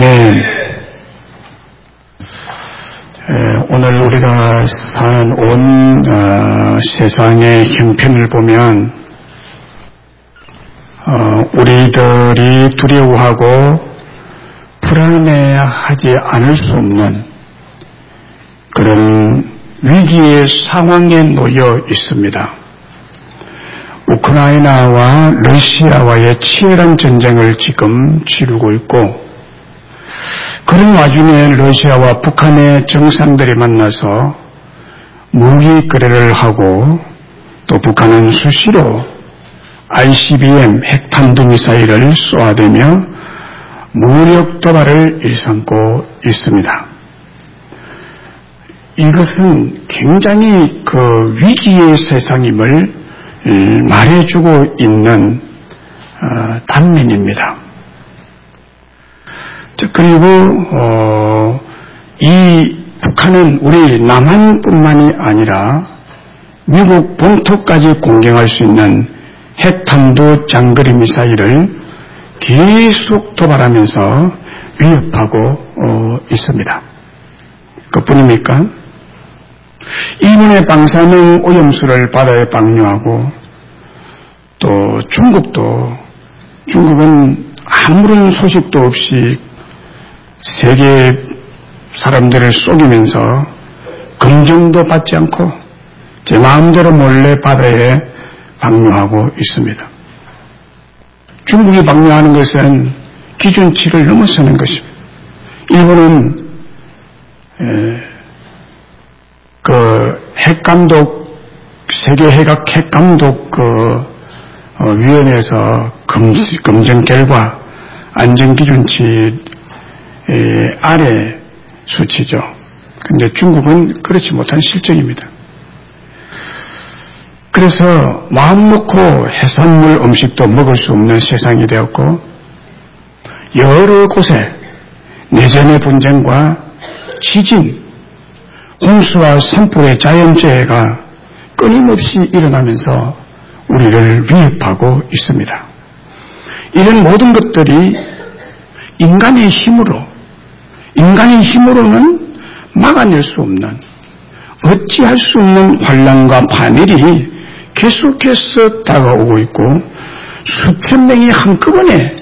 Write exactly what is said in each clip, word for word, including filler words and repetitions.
아멘. 오늘 우리가 사는 온 어, 세상의 형편을 보면 어, 우리들이 두려워하고 불안해하지 않을 수 없는 그런 위기의 상황에 놓여 있습니다. 우크라이나와 러시아와의 치열한 전쟁을 지금 치르고 있고, 그런 와중에 러시아와 북한의 정상들이 만나서 무기 거래를 하고, 또 북한은 수시로 아이씨비엠 핵탄두 미사일을 쏘아대며 무력 도발을 일삼고 있습니다. 이것은 굉장히 그 위기의 세상임을 말해주고 있는 단면입니다. 그리고 어, 이 북한은 우리 남한뿐만이 아니라 미국 본토까지 공격할 수 있는 핵탄두 장거리 미사일을 계속 도발하면서 위협하고 어, 있습니다. 그뿐입니까? 일본의 방사능 오염수를 바다에 방류하고, 또 중국도 중국은 아무런 소식도 없이 세계 사람들을 속이면서 검증도 받지 않고 제 마음대로 몰래 바다에 방류하고 있습니다. 중국이 방류하는 것은 기준치를 넘어서는 것입니다. 일본은 에, 그 핵감독, 세계 핵학 핵감독 그 어, 위원회에서 검, 검증 결과 안전기준치 아래 수치죠. 그런데 중국은 그렇지 못한 실정입니다. 그래서 마음 놓고 해산물 음식도 먹을 수 없는 세상이 되었고, 여러 곳에 내전의 분쟁과 지진, 홍수와 산불의 자연재해가 끊임없이 일어나면서 우리를 위협하고 있습니다. 이런 모든 것들이 인간의 힘으로, 인간의 힘으로는 막아낼 수 없는, 어찌할 수 없는 환난과 파멸이 계속해서 다가오고 있고, 수천 명이 한꺼번에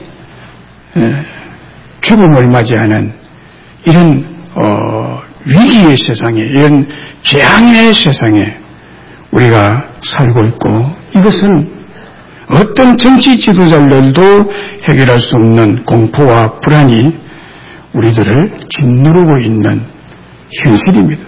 죽음을 맞이하는 이런 어, 위기의 세상에, 이런 재앙의 세상에 우리가 살고 있고, 이것은 어떤 정치 지도자들도 해결할 수 없는 공포와 불안이 우리들을 짓누르고 있는 현실입니다.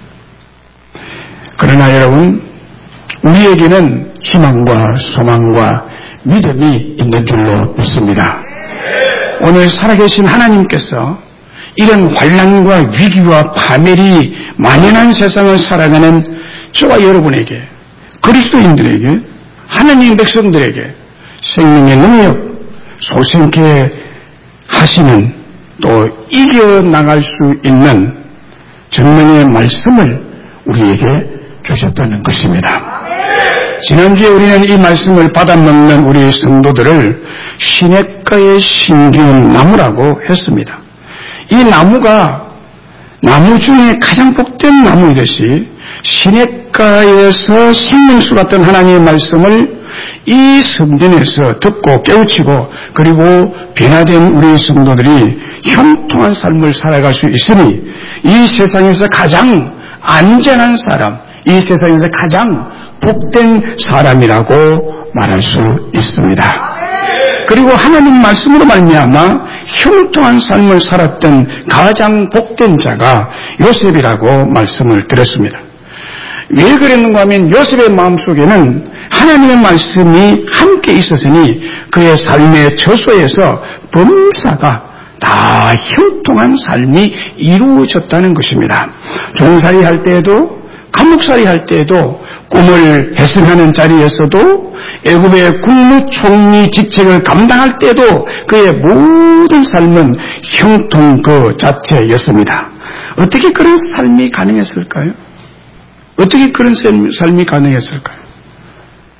그러나 여러분, 우리에게는 희망과 소망과 믿음이 있는 줄로 믿습니다. 오늘 살아계신 하나님께서 이런 환난과 위기와 파멸이 만연한 세상을 살아가는 저와 여러분에게, 그리스도인들에게, 하나님 백성들에게 생명의 능력, 소생케 하시는, 또 이겨나갈 수 있는 전능의 말씀을 우리에게 주셨다는 것입니다. 지난주에 우리는 이 말씀을 받아먹는 우리 성도들을 시냇가의 신기한 나무라고 했습니다. 이 나무가 나무 중에 가장 복된 나무이듯이 시냇가에서 생명수 같은 하나님의 말씀을 이 성전에서 듣고 깨우치고, 그리고 변화된 우리 성도들이 형통한 삶을 살아갈 수 있으니 이 세상에서 가장 안전한 사람, 이 세상에서 가장 복된 사람이라고 말할 수 있습니다. 그리고 하나님 말씀으로 말미암아 형통한 삶을 살았던 가장 복된 자가 요셉이라고 말씀을 드렸습니다. 왜 그랬는가 하면 요셉의 마음속에는 하나님의 말씀이 함께 있었으니 그의 삶의 저소에서 범사가 다 형통한 삶이 이루어졌다는 것입니다. 종살이 할 때에도, 감옥살이 할 때에도, 꿈을 해석하는 자리에서도, 애굽의 국무총리 직책을 감당할 때도 그의 모든 삶은 형통 그 자체였습니다. 어떻게 그런 삶이 가능했을까요? 어떻게 그런 삶이 가능했을까요?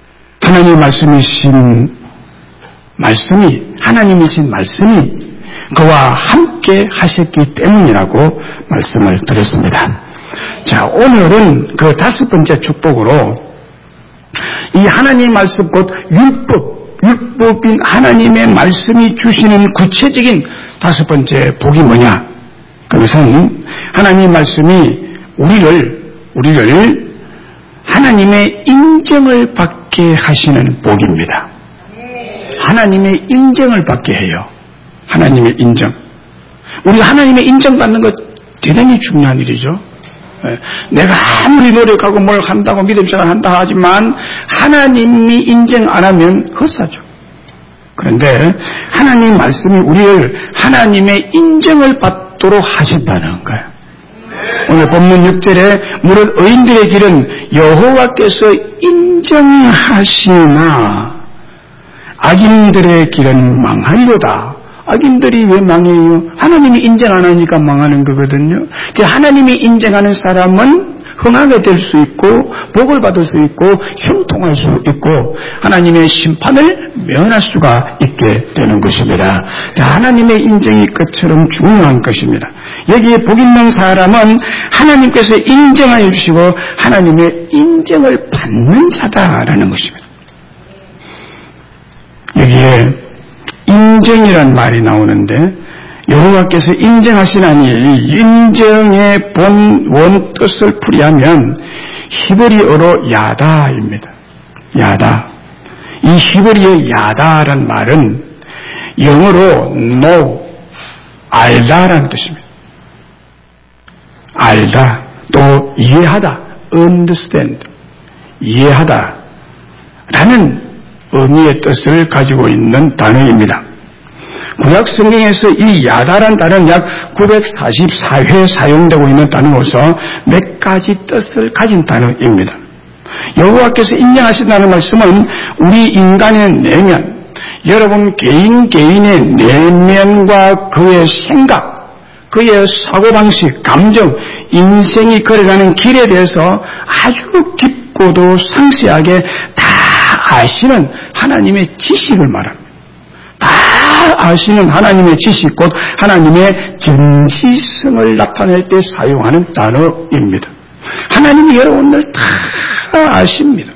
하나님의 말씀이신 말씀이, 하나님이신 말씀이 그와 함께 하셨기 때문이라고 말씀을 드렸습니다. 자, 오늘은 그 다섯 번째 축복으로 이 하나님 말씀 곧 율법, 율법인 하나님의 말씀이 주시는 구체적인 다섯 번째 복이 뭐냐? 그것은 하나님 말씀이 우리를 우리를 하나님의 인정을 받게 하시는 복입니다. 하나님의 인정을 받게 해요. 하나님의 인정. 우리 하나님의 인정받는 것 대단히 중요한 일이죠. 내가 아무리 노력하고 뭘 한다고 믿음 생활 한다 하지만 하나님이 인정 안 하면 헛사죠. 그런데 하나님 말씀이 우리를 하나님의 인정을 받도록 하신다는 거예요. 오늘 본문 육 절에 무릇 의인들의 길은 여호와께서 인정하시나 악인들의 길은 망하리로다. 악인들이 왜 망해요? 하나님이 인정 안 하니까 망하는 거거든요. 하나님이 인정하는 사람은 흥하게 될 수 있고 복을 받을 수 있고 형통할 수 있고 하나님의 심판을 면할 수가 있게 되는 것입니다. 하나님의 인정이 것처럼 중요한 것입니다. 여기에 복 있는 사람은 하나님께서 인정하여 주시고 하나님의 인정을 받는 자다라는 것입니다. 여기에 인정이란 말이 나오는데 여호와께서 인정하시나니 인정의 본 원 뜻을 풀이하면 히브리어로 야다입니다. 야다. 이 히브리어 야다란 말은 영어로 know, 알다라는 뜻입니다. 알다, 또 이해하다, understand, 이해하다 라는 의미의 뜻을 가지고 있는 단어입니다. 구약 성경에서 이 야다란 단어는 약 구백사십사 회 사용되고 있는 단어로서 몇 가지 뜻을 가진 단어입니다. 여호와께서 인정하신다는 말씀은 우리 인간의 내면, 여러분 개인 개인의 내면과 그의 생각, 그의 사고방식, 감정, 인생이 걸어가는 길에 대해서 아주 깊고도 상세하게 다 아시는 하나님의 지식을 말합니다. 다 아시는 하나님의 지식, 곧 하나님의 전지성을 나타낼 때 사용하는 단어입니다. 하나님이 여러분들 다 아십니다.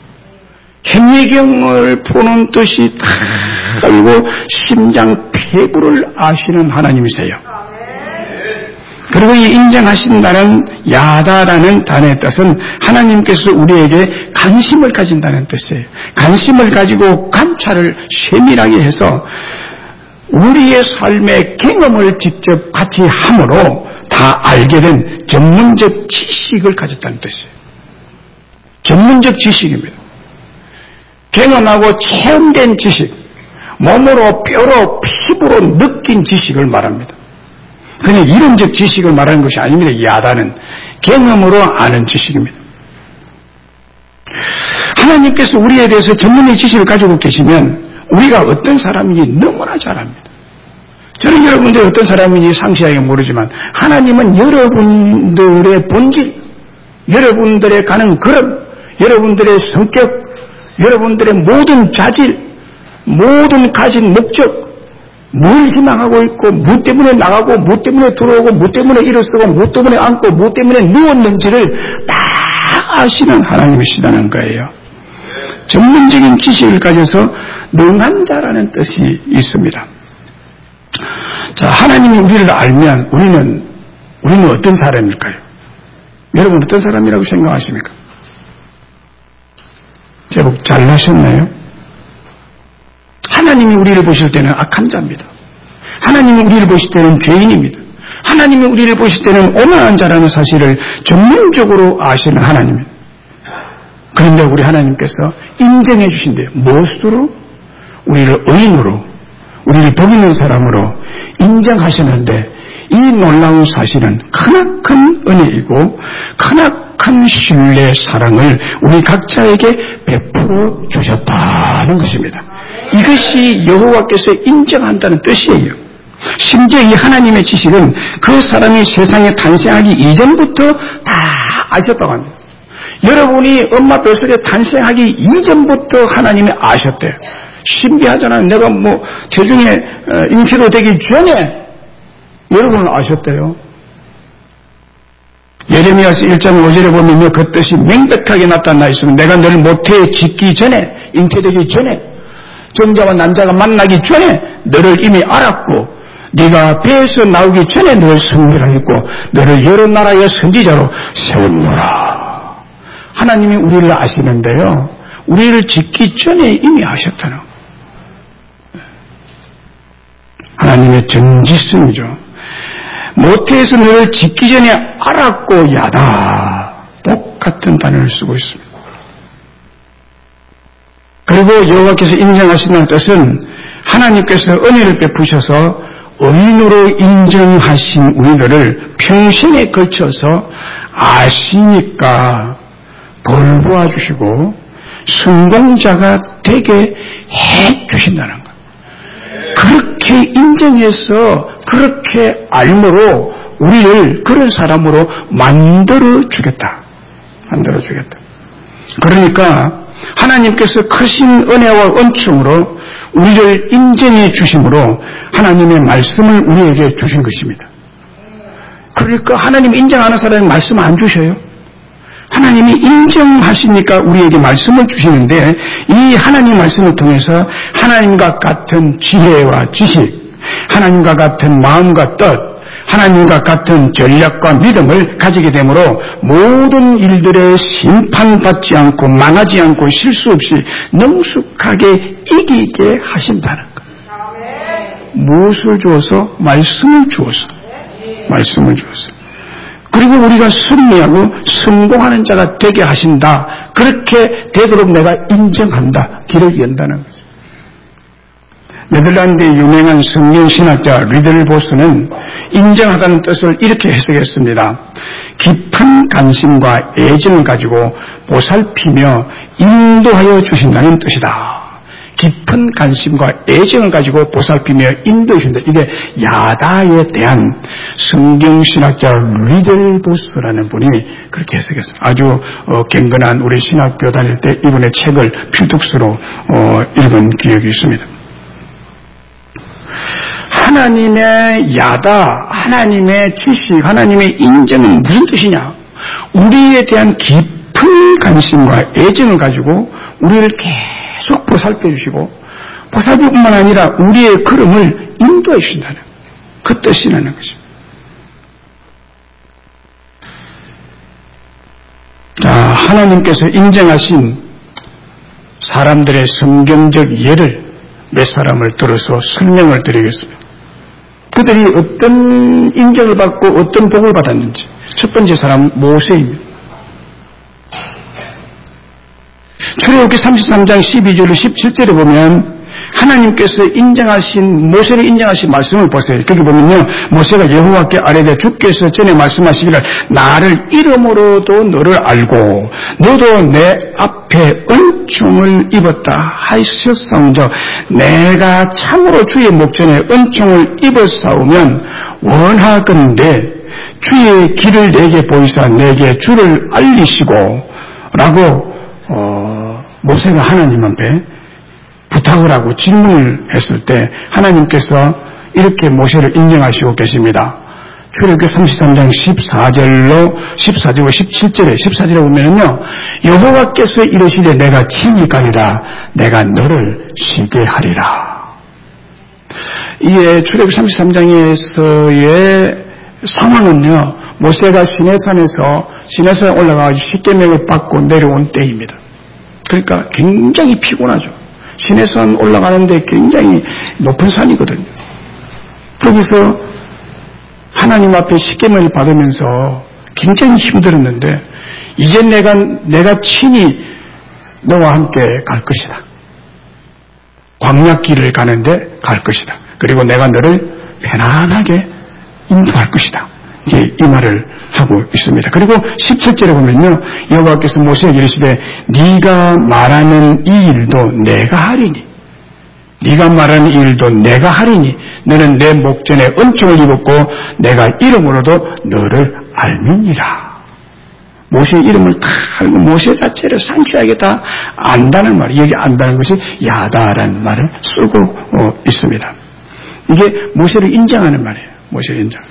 현미경을 보는 듯이 다 알고 심장 폐부를 아시는 하나님이세요. 그리고 이 인정하신다는 야다라는 단어의 뜻은 하나님께서 우리에게 관심을 가진다는 뜻이에요. 관심을 가지고 관찰을 세밀하게 해서 우리의 삶의 경험을 직접 같이 함으로 다 알게 된 전문적 지식을 가졌다는 뜻이에요. 전문적 지식입니다. 경험하고 체험된 지식, 몸으로 뼈로 피부로 느낀 지식을 말합니다. 그냥 이론적 지식을 말하는 것이 아닙니다. 야다는 경험으로 아는 지식입니다. 하나님께서 우리에 대해서 전문의 지식을 가지고 계시면 우리가 어떤 사람인지 너무나 잘 압니다. 저는 여러분들이 어떤 사람인지 상세하게 모르지만 하나님은 여러분들의 본질, 여러분들의 가는 걸음, 여러분들의 성격, 여러분들의 모든 자질, 모든 가진 목적, 뭘 희망하고 있고, 뭐 때문에 나가고, 뭐 때문에 들어오고, 뭐 때문에 일어서고, 뭐 때문에 앉고, 뭐 때문에 누웠는지를 다 아시는 하나님이시다는 거예요. 전문적인 지식을 가져서 능한 자라는 뜻이 있습니다. 자, 하나님이 우리를 알면 우리는, 우리는 어떤 사람일까요? 여러분 어떤 사람이라고 생각하십니까? 제법 잘나셨나요? 하나님이 우리를 보실 때는 악한 자입니다. 하나님이 우리를 보실 때는 죄인입니다. 하나님이 우리를 보실 때는 오만한 자라는 사실을 전문적으로 아시는 하나님입니다. 그런데 우리 하나님께서 인정해 주신대요. 무엇으로? 우리를 의인으로, 우리를 복 있는 사람으로 인정하시는데 이 놀라운 사실은 크나큰 은혜이고 크나큰 신뢰 사랑을 우리 각자에게 베풀어 주셨다는 것입니다. 이것이 여호와께서 인정한다는 뜻이에요. 심지어 이 하나님의 지식은 그 사람이 세상에 탄생하기 이전부터 다 아셨다고 합니다. 여러분이 엄마 뱃속에 탄생하기 이전부터 하나님이 아셨대요. 신비하잖아요. 내가 뭐 태중에 잉태로 되기 전에 여러분은 아셨대요. 예레미야서 일 장 오 절에 보면 그 뜻이 명백하게 나타나 있으면 내가 너를 모태에 짓기 전에, 잉태되기 전에, 정자와 난자가 만나기 전에 너를 이미 알았고 네가 배에서 나오기 전에 너를 선별하였고 너를 여러 나라의 선지자로 세웠노라. 하나님이 우리를 아시는데요, 우리를 짓기 전에 이미 아셨다는 거예요. 하나님의 전지성이죠. 모태에서 너를 짓기 전에 알았고 야다. 똑같은 단어를 쓰고 있습니다. 그리고 여호와께서 인정하신다는 뜻은 하나님께서 은혜를 베푸셔서 의인으로 인정하신 우리들을 평생에 걸쳐서 아시니까 돌보아 주시고 성공자가 되게 해 주신다는 거예요. 그렇게 인정해서 그렇게 알므로 우리를 그런 사람으로 만들어 주겠다. 만들어 주겠다. 그러니까 하나님께서 크신 은혜와 은총으로 우리를 인정해 주심으로 하나님의 말씀을 우리에게 주신 것입니다. 그러니까 하나님 인정하는 사람이 말씀 안 주셔요. 하나님이 인정하시니까 우리에게 말씀을 주시는데 이 하나님 말씀을 통해서 하나님과 같은 지혜와 지식, 하나님과 같은 마음과 뜻, 하나님과 같은 전략과 믿음을 가지게 되므로 모든 일들에 심판받지 않고 망하지 않고 실수 없이 능숙하게 이기게 하신다는 거예요. 무엇을 주어서? 말씀을 주어서. 말씀을 주어서. 그리고 우리가 승리하고 성공하는 자가 되게 하신다. 그렇게 되도록 내가 인정한다. 길을 연다는 거죠. 네덜란드의 유명한 성경신학자 리들보스는 인정하다는 뜻을 이렇게 해석했습니다. 깊은 관심과 애정을 가지고 보살피며 인도하여 주신다는 뜻이다. 깊은 관심과 애정을 가지고 보살피며 인도해 준다. 이게 야다에 대한 성경신학자 리들보스라는 분이 그렇게 해석했습니다. 아주 어, 경건한 우리 신학교 다닐 때 이분의 책을 필독서로 어, 읽은 기억이 있습니다. 하나님의 야다, 하나님의 지식, 하나님의 인정은 무슨 뜻이냐? 우리에 대한 깊은 관심과 애정을 가지고 우리를 계속 보살펴 주시고 보살펴뿐만 아니라 우리의 걸음을 인도해 주신다는 그 뜻이라는 것입니다. 자, 하나님께서 인정하신 사람들의 성경적 예를 몇 사람을 들어서 설명을 드리겠습니다. 그들이 어떤 인정을 받고 어떤 복을 받았는지. 첫 번째 사람 모세입니다. 출애굽기 삼십삼 장 십이 절로 십칠 절에 보면 하나님께서 인정하신 모세를 인정하신 말씀을 보세요. 거기 보면요, 모세가 여호와께 아뢰되 주께서 전에 말씀하시기를 나를 이름으로도 너를 알고 너도 내 앞에 은총을 입었다 하셨사온즉 내가 참으로 주의 목전에 은총을 입었사오면 원하건대 주의 길을 내게 보이사 내게 주를 알리시고 라고 어, 모세가 하나님 앞에 부탁을 하고 질문을 했을 때 하나님께서 이렇게 모세를 인정하시고 계십니다. 출애굽기 삼십삼 장 십사 절로 십사 절로 십칠 절에 십사 절에 보면은요, 여호와께서 이르시되 내가 친히 가리라 내가 너를 쉬게 하리라. 이에 출애굽기 삼십삼 장에서의 상황은요, 모세가 시내산에서 시내산에 올라가서 십계명을 받고 내려온 때입니다. 그러니까 굉장히 피곤하죠. 시내산 올라가는데 굉장히 높은 산이거든요. 거기서 하나님 앞에 십계명을 받으면서 굉장히 힘들었는데 이제 내가 내가 친히 너와 함께 갈 것이다. 광야길을 가는데 갈 것이다. 그리고 내가 너를 편안하게 인도할 것이다. 이제 이 말을 하고 있습니다. 그리고 십칠 절에 보면요, 여호와께서 모세에게 이르시되 네가 말하는 이 일도 내가 하리니 네가 말하는 이 일도 내가 하리니 너는 내 목전에 은총을 입었고 내가 이름으로도 너를 알미니라. 모세 이름을 다 알고 모세 자체를 상세하게 다 안다는 말, 여기 안다는 것이 야다라는 말을 쓰고 어, 있습니다. 이게 모세를 인정하는 말이에요. 모세를 인정.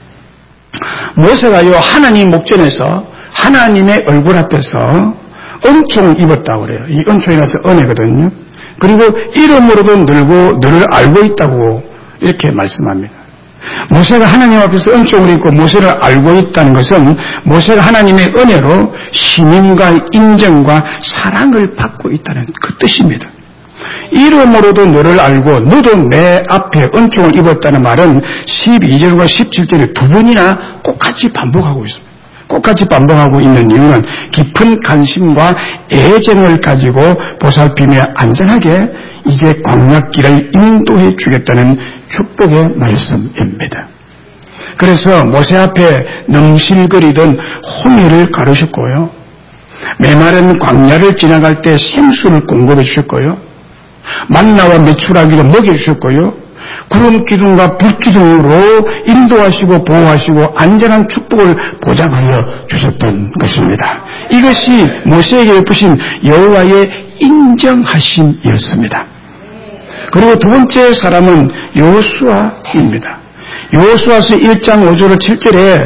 모세가요 하나님 목전에서 하나님의 얼굴 앞에서 은총을 입었다고 그래요. 이 은총이라서 은혜거든요. 그리고 이름으로도 늘고 너를 알고 있다고 이렇게 말씀합니다. 모세가 하나님 앞에서 은총을 입고 모세를 알고 있다는 것은 모세가 하나님의 은혜로 신임과 인정과 사랑을 받고 있다는 그 뜻입니다. 이름으로도 너를 알고 너도 내 앞에 은총을 입었다는 말은 십이 절과 십칠 절에 두 번이나 똑같이 반복하고 있습니다. 똑같이 반복하고 있는 이유는 깊은 관심과 애정을 가지고 보살피며 안전하게 이제 광야길을 인도해 주겠다는 축복의 말씀입니다. 그래서 모세 앞에 넘실거리던 홍해를 가르셨고요. 메마른 광야를 지나갈 때 생수를 공급해 주셨고요. 만나와 메추라기로 먹여주셨고요. 구름 기둥과 불 기둥으로 인도하시고 보호하시고 안전한 축복을 보장하여 주셨던 것입니다. 이것이 모세에게 베푸신 여호와의 인정하심이었습니다. 그리고 두 번째 사람은 여호수아입니다. 여호수아서 일 장 오 절 칠 절에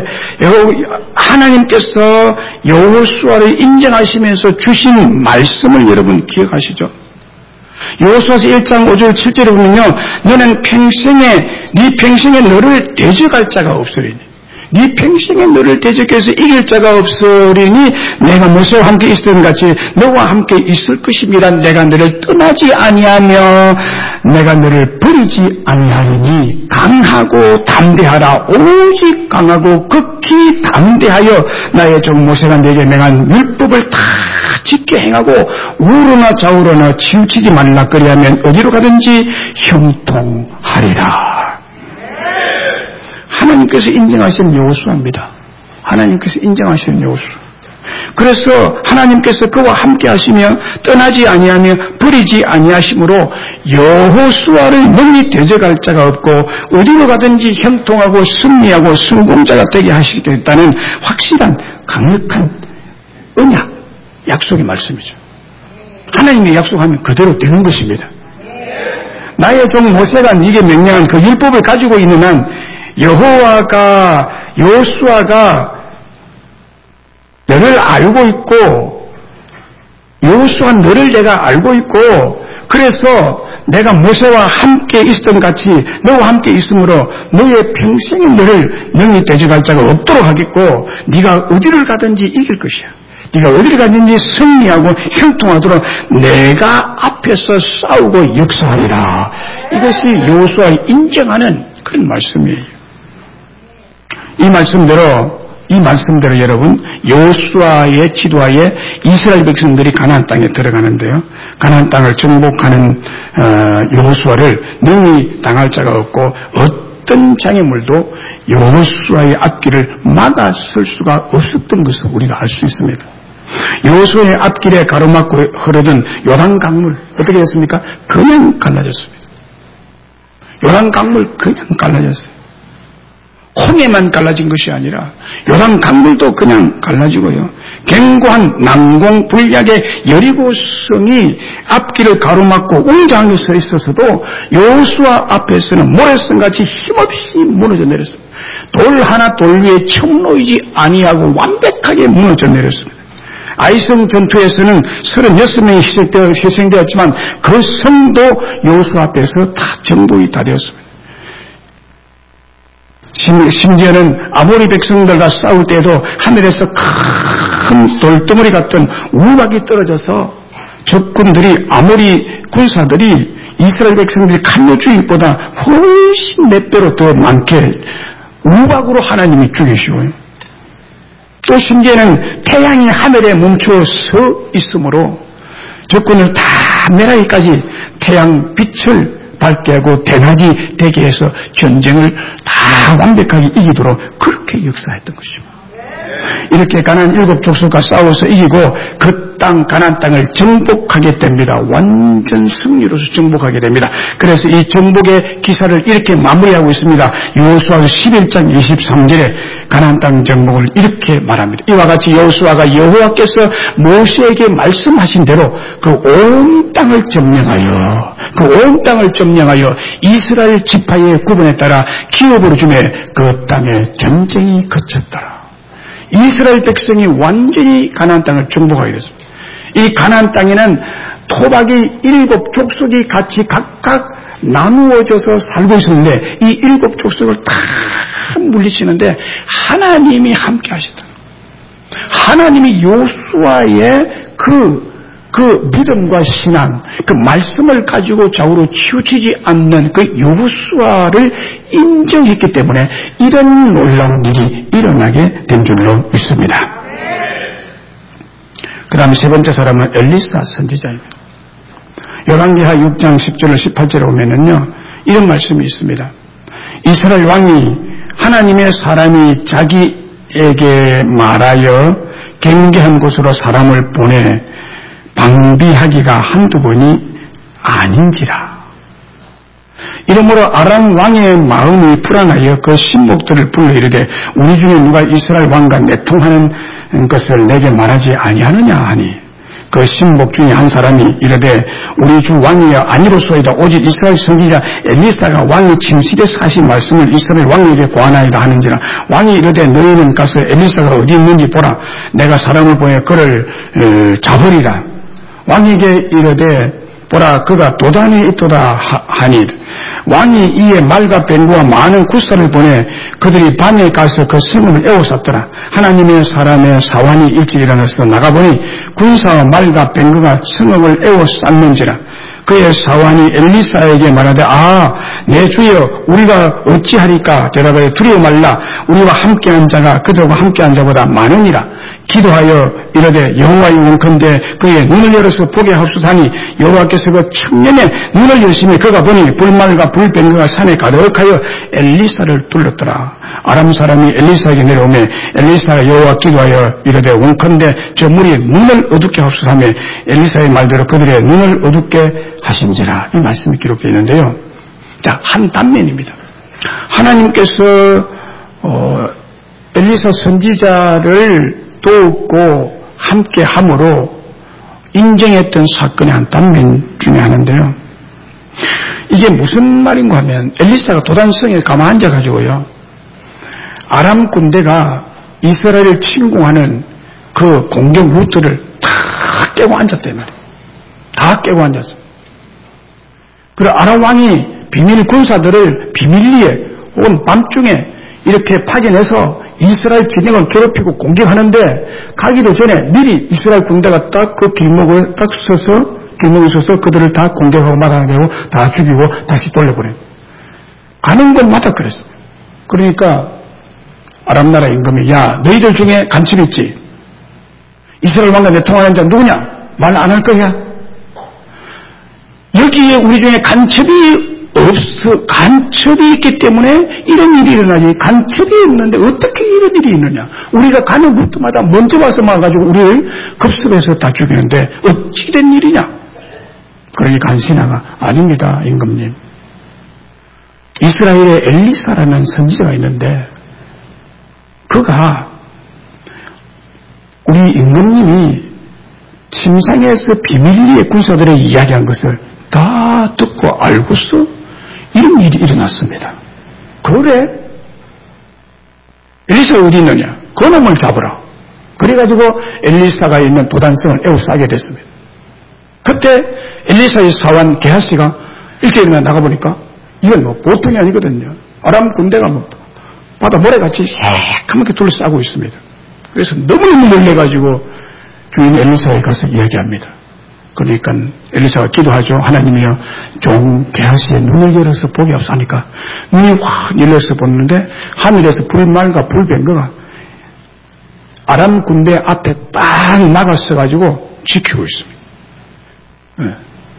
하나님께서 여호수아를 인정하시면서 주신 말씀을 여러분 기억하시죠? 여호수아서 일 장 오 절 칠 절에 보면요, 너는 평생에 네 평생에 너를 대적할 자가 없으리니, 네 평생에 너를 대적해서 이길 자가 없으리니 내가 모세와 함께 있었던 같이 너와 함께 있을 것임이라. 내가 너를 떠나지 아니하며 내가 너를 버리지 아니하리니 강하고 담대하라. 오직 강하고 극히 담대하여 나의 종 모세가 내게 명한 율법을 다 지켜 행하고 우로나 좌우로나 치우치지 말라. 그리하면 어디로 가든지 형통하리라. 하나님께서 인정하시는 여호수아입니다. 하나님께서 인정하시는 여호수아. 그래서 하나님께서 그와 함께 하시며 떠나지 아니하며 버리지 아니하심으로 여호수아를 능히 대적할 자가 없고 어디로 가든지 형통하고 승리하고 성공자가 되게 하시겠다는 확실한 강력한 언약, 약속의 말씀이죠. 하나님의 약속하면 그대로 되는 것입니다. 나의 종 모세가 네게 명령한 그 율법을 가지고 있는 한 여호와가 여호수아가 너를 알고 있고 여호수아 너를 내가 알고 있고 그래서 내가 모세와 함께 있었던 같이 너와 함께 있으므로 너의 평생에 너를 능히 대적할 자가 없도록 하겠고 네가 어디를 가든지 이길 것이야. 네가 어디를 가든지 승리하고 형통하도록 내가 앞에서 싸우고 역사하리라. 이것이 여호수아의 인정하는 그런 말씀이에요. 이 말씀대로 이 말씀대로 여러분 여호수아의 지도하에 이스라엘 백성들이 가나안 땅에 들어가는데요. 가나안 땅을 정복하는 여호수아를 능히 당할 자가 없고 어떤 장애물도 여호수아의 앞길을 막아설 수가 없었던 것을 우리가 알 수 있습니다. 여호수아의 앞길에 가로막고 흐르던 요단 강물 어떻게 됐습니까? 그냥 갈라졌습니다. 요단 강물 그냥 갈라졌어요. 홍해만 갈라진 것이 아니라 요단 강물도 그냥 갈라지고요. 견고한 난공불락의 여리고성이 앞길을 가로막고 웅장하게 서 있어서도 여호수아 앞에서는 모래성같이 힘없이 무너져 내렸습니다. 돌 하나 돌 위에 청 놓이지 아니하고 완벽하게 무너져 내렸습니다. 아이성 전투에서는 서른여섯 명이 희생되었지만 그 성도 여호수아 앞에서 다 정복이 다 되었습니다. 심지어는 아모리 백성들과 싸울 때도 하늘에서 큰 돌덩어리 같은 우박이 떨어져서 적군들이 아모리 군사들이 이스라엘 백성들이 칼로 죽이기보다 훨씬 몇 배로 더 많게 우박으로 하나님이 죽이시고요. 또 심지어는 태양이 하늘에 멈춰 서 있으므로 적군을 다 멸하기까지 태양 빛을 밝게 하고 대낮이 되게 해서 전쟁을 다 완벽하게 이기도록 그렇게 역사했던 것입니다. 이렇게 가나안 일곱 족속과 싸워서 이기고 그 땅 가나안 땅을 정복하게 됩니다. 완전 승리로서 정복하게 됩니다. 그래서 이 정복의 기사를 이렇게 마무리하고 있습니다. 여호수아 십일 장 이십삼 절에 가나안 땅 정복을 이렇게 말합니다. 이와 같이 여호수아가 여호와께서 모세에게 말씀하신 대로 그 온 땅을 점령하여 그 온 땅을 점령하여 이스라엘 지파의 구분에 따라 기업으로 주매 그 땅에 전쟁이 그쳤더라. 이스라엘 백성이 완전히 가나안 땅을 정복하게 됐습니다. 이 가나안 땅에는 토박이 일곱 족속이 같이 각각 나누어져서 살고 있었는데 이 일곱 족속을 다 물리치는데 하나님이 함께 하셨다. 하나님이 요수아의 그 그 믿음과 신앙, 그 말씀을 가지고 좌우로 치우치지 않는 그 여호수아를 인정했기 때문에 이런 놀라운 일이 일어나게 된 줄로 믿습니다. 그 다음 세 번째 사람은 엘리사 선지자입니다. 열왕기하 육 장 십 절로 십팔 절에 보면은요, 이런 말씀이 있습니다. 이스라엘 왕이 하나님의 사람이 자기에게 말하여 경계한 곳으로 사람을 보내 방비하기가 한두 번이 아닌지라. 이러므로 아람 왕의 마음이 불안하여 그 신복들을 불러 이르되 우리 중에 누가 이스라엘 왕과 내통하는 것을 내게 말하지 아니하느냐 하니 그 신복 중에 한 사람이 이르되 우리 주 왕이여 아니로소이다. 오직 이스라엘 선지자 엘리사가 왕이 침실에서 하신 말씀을 이스라엘 왕에게 고하나이다 하는지라. 왕이 이르되 너희는 가서 엘리사가 어디 있는지 보라. 내가 사람을 보내 그를 어, 잡으리라. 왕에게 이르되 보라 그가 도단에 있도다 하니 왕이 이에 말과 뱀과 많은 굿사를 보내 그들이 밤에 가서 그 성을 에워쌌더라. 하나님의 사람의 사환이 일찍 일어나서 나가보니 군사와 말과 뱀과 성을 에워쌌는지라. 그의 사환이 엘리사에게 말하되 아 내 주여 우리가 어찌하리까. 대답하여 두려워 말라. 우리와 함께한 자가 그들과 함께한 자보다 많으니라. 기도하여 이르되 여호와의 원컨대 그의 눈을 열어서 보게 하옵소서하니 여호와께서 그 청년의 눈을 여시며 그가 보니 불말과 불뱀과 산에 가득하여 엘리사를 둘렀더라. 아람 사람이 엘리사에게 내려오매 엘리사가 여호와 기도하여 이르되 원컨대 저 물이 눈을 어둡게 하옵소서하며 엘리사의 말대로 그들의 눈을 어둡게 하신지라. 이 말씀이 기록되어 있는데요. 자, 한 단면입니다. 하나님께서 어, 엘리사 선지자를 돕고 함께 함으로 인정했던 사건의 한 단면 중에 하나인데요. 이게 무슨 말인가 하면 엘리사가 도단성에 가만 앉아가지고요. 아람 군대가 이스라엘을 침공하는 그 공격 루트를 다 깨고 앉았단 말이에요. 다 깨고 앉았어요. 그리고 아람 왕이 비밀 군사들을 비밀리에 혹은 밤중에 이렇게 파견해서 이스라엘 진영을 괴롭히고 공격하는데 가기도 전에 미리 이스라엘 군대가 딱 그 길목을 딱 서서 길목에 서서 그들을 다 공격하고 막아내고 다 죽이고 다시 돌려보내고 가는 곳마다 그랬어요. 그러니까 아람 나라 임금이 야 너희들 중에 간첩 있지? 이스라엘 왕과 내통하는 자 누구냐? 말 안 할 거냐? 여기에 우리 중에 간첩이 없어. 간첩이 있기 때문에 이런 일이 일어나지. 간첩이 없는데 어떻게 이런 일이 있느냐. 우리가 가는 곳마다 먼저 와서 막아가지고 우리를 급습해서 다 죽이는데 어찌 된 일이냐. 그러니 간신하가 아닙니다. 임금님. 이스라엘에 엘리사라는 선지자가 있는데 그가 우리 임금님이 침상에서 비밀리에 군사들의 이야기한 것을 다 듣고 알고서 이런 일이 일어났습니다. 그래? 엘리사가 어디 있느냐? 그 놈을 잡으라. 그래가지고 엘리사가 있는 도단성을 에워싸게 됐습니다. 그때 엘리사의 사원 게하시가 일찍 일어나 나가보니까 이건 뭐 보통이 아니거든요. 아람 군대가 뭐 바다 모래같이 새까맣게 둘러싸고 있습니다. 그래서 너무너무 놀래가지고 주인 엘리사에 가서 이야기합니다. 그러니까 엘리사가 기도하죠. 하나님이여 종 게하시의 눈을 열어서 보게 하옵소서. 눈이 확 열려서 보는데 하늘에서 불말과 불뱀거가 아람 군대 앞에 딱 나가서가지고 지키고 있습니다. 네.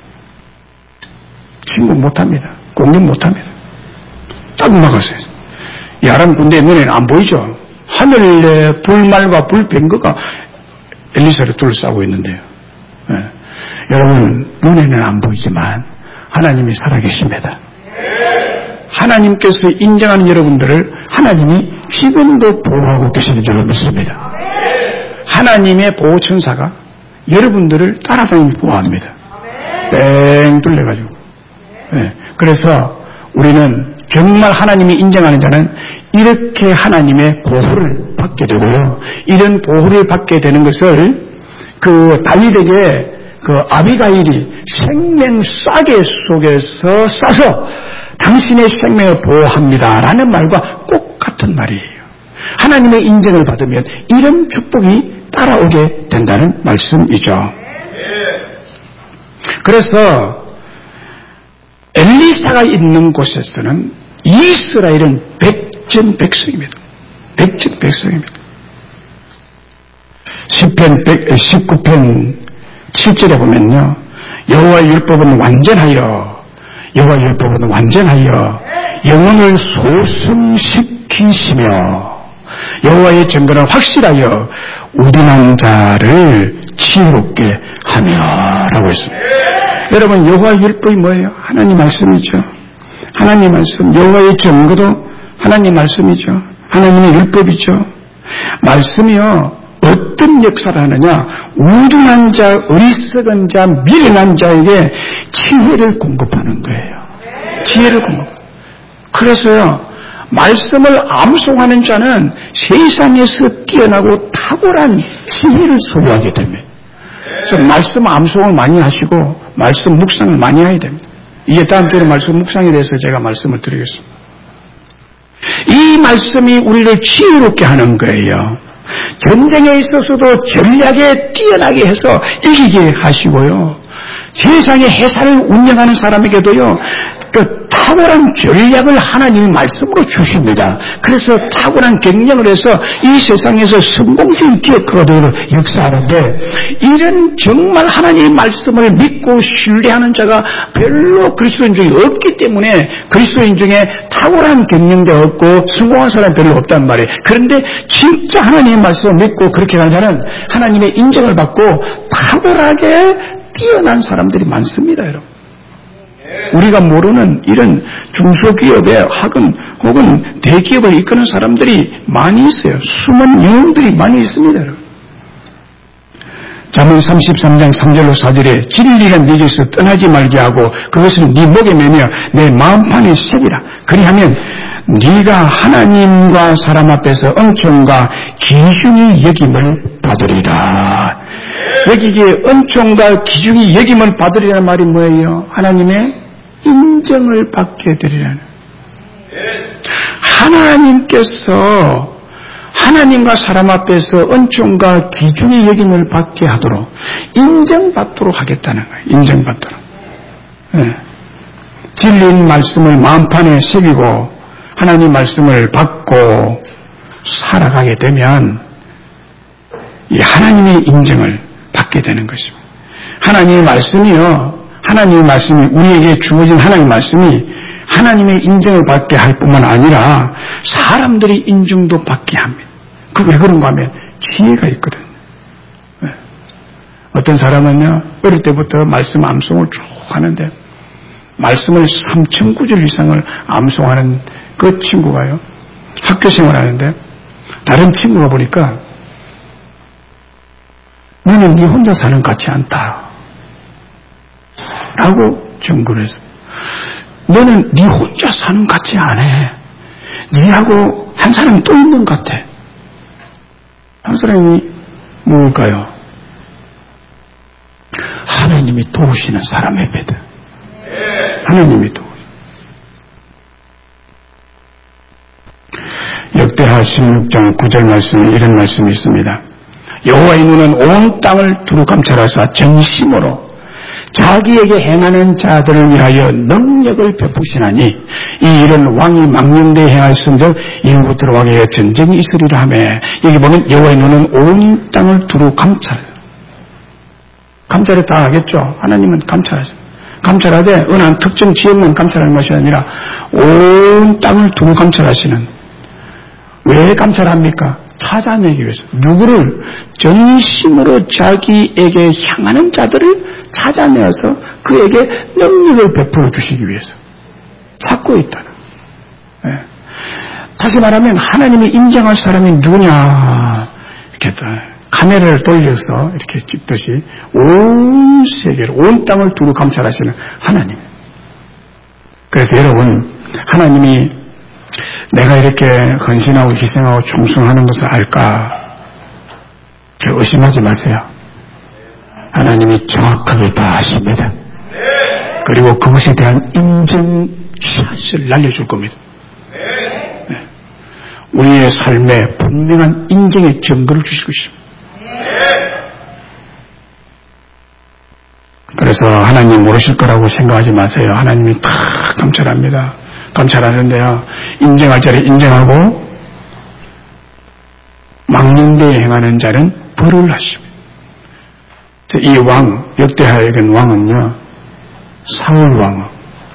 침공 못합니다. 공격 못합니다. 딱 나갔어요. 이 아람 군대의 눈에는 안 보이죠. 하늘에 불말과 불뱀거가 엘리사를 둘러싸고 있는데요. 여러분, 눈에는 안 보이지만 하나님이 살아계십니다. 하나님께서 인정하는 여러분들을 하나님이 지금도 보호하고 계시는 줄 믿습니다. 하나님의 보호천사가 여러분들을 따라다니며 보호합니다. 뺑 둘러가지고. 네. 그래서 우리는 정말 하나님이 인정하는 자는 이렇게 하나님의 보호를 받게 되고요. 이런 보호를 받게 되는 것을 그 다윗에게 그 아비가일이 생명 싸개 속에서 싸서 당신의 생명을 보호합니다라는 말과 똑같은 말이에요. 하나님의 인정을 받으면 이런 축복이 따라오게 된다는 말씀이죠. 그래서 엘리사가 있는 곳에서는 이스라엘은 백전백승입니다. 백전백승입니다. 시편 십구 편 칠 절에 보면요. 여호와의 율법은 완전하여 여호와의 율법은 완전하여 영혼을 소승시키시며 여호와의 증거는 확실하여 우둔한 자를 지혜롭게 하며 라고 했습니다. 여러분, 여호와의 율법이 뭐예요? 하나님 말씀이죠. 하나님 말씀. 여호와의 증거도 하나님 말씀이죠. 하나님의 율법이죠. 말씀이요, 어떤 역사를 하느냐? 우둔한 자, 어리석은 자, 미련한 자에게 지혜를 공급하는 거예요. 지혜를 공급. 그래서요, 말씀을 암송하는 자는 세상에서 뛰어나고 탁월한 지혜를 소유하게 됩니다. 그래서 말씀 암송을 많이 하시고 말씀 묵상을 많이 해야 됩니다. 이제 다음 주에 말씀 묵상에 대해서 제가 말씀을 드리겠습니다. 이 말씀이 우리를 지혜롭게 하는 거예요. 전쟁에 있어서도 전략에 뛰어나게 해서 이기게 하시고요. 세상의 해사를 운영하는 사람에게도요, 그 탁월한 전략을 하나님의 말씀으로 주십니다. 그래서 탁월한 경영을 해서 이 세상에서 성공적인 기업가가 되어 역사하는데, 이런 정말 하나님의 말씀을 믿고 신뢰하는 자가 별로 그리스도인 중에 없기 때문에 그리스도인 중에 탁월한 경영자가 없고 성공한 사람이 별로 없단 말이에요. 그런데 진짜 하나님의 말씀을 믿고 그렇게 가는 자는 하나님의 인정을 받고 탁월하게 뛰어난 사람들이 많습니다, 여러분. 우리가 모르는 이런 중소기업에 혹은, 혹은 대기업을 이끄는 사람들이 많이 있어요. 숨은 영웅들이 많이 있습니다, 여러분. 잠언 삼십삼 장 삼 절로 사 절에 진리가 네게서 떠나지 말게 하고 그것을 네 목에 매며 내 마음판에 새기라. 그리하면 네가 하나님과 사람 앞에서 은총과 기준이 여김을 받으리라. 여기 이게 은총과 기준이 여김을 받으리라는 말이 뭐예요? 하나님의 인정을 받게 되리라는. 하나님께서 하나님과 사람 앞에서 은총과 기준이 여김을 받게 하도록 인정받도록 하겠다는 거예요. 인정받도록. 네. 진리인 말씀을 마음판에 새기고 하나님 말씀을 받고 살아가게 되면 이 하나님의 인정을 받게 되는 것입니다. 하나님의 말씀이요, 하나님의 말씀이 우리에게 주어진 하나님의 말씀이 하나님의 인정을 받게 할 뿐만 아니라 사람들이 인정도 받게 합니다. 그 왜 그런가 하면 지혜가 있거든. 네. 어떤 사람은요, 어릴 때부터 말씀 암송을 쭉 하는데 말씀을 삼천 구절 이상을 암송하는 그 친구가요, 학교 생활하는데 다른 친구가 보니까 너는 네 혼자 사는 것 같지 않다 라고 증거를 해서, 너는 네 혼자 사는 것 같지 않아. 네하고 한 사람이 또 있는 것 같아. 한 사람이 누굴까요? 하나님이 도우시는 사람입니다. 하나님이 도우시는. 역대하 십육 장 구 절 말씀에 이런 말씀이 있습니다. 여호와의 눈은 온 땅을 두루 감찰하사 전심으로 자기에게 행하는 자들을 위하여 능력을 베푸시나니 이 일은 왕이 망령되이 행하였은즉 이후부터 왕에게 전쟁이 있으리라 하며, 여기 보면 여호와의 눈은 온 땅을 두루 감찰. 감찰에 다 하겠죠. 하나님은 감찰하죠. 감찰하되 어느 한 특정 지역만 감찰하는 것이 아니라 온 땅을 두루 감찰하시는. 왜 감찰합니까? 찾아내기 위해서. 누구를? 전심으로 자기에게 향하는 자들을 찾아내어서 그에게 능력을 베풀어 주시기 위해서 찾고 있다는. 네. 다시 말하면 하나님이 인정할 사람이 누구냐 이렇게 카메라를 돌려서 이렇게 찍듯이 온 세계를 온 땅을 두루 감찰하시는 하나님. 그래서 여러분 하나님이 내가 이렇게 헌신하고 희생하고 충성하는 것을 알까? 의심하지 마세요. 하나님이 정확하게 다 아십니다. 그리고 그것에 대한 인증샷을 날려줄 겁니다. 네. 우리의 삶에 분명한 인정의 증거를 주실 것입니다. 그래서 하나님 모르실 거라고 생각하지 마세요. 하나님이 다 감찰합니다. 감찰하는데요. 인정할 자를 인정하고 망령되이 행하는 자는 벌을 하십니다. 이 왕, 역대하의 왕은요. 사울 왕.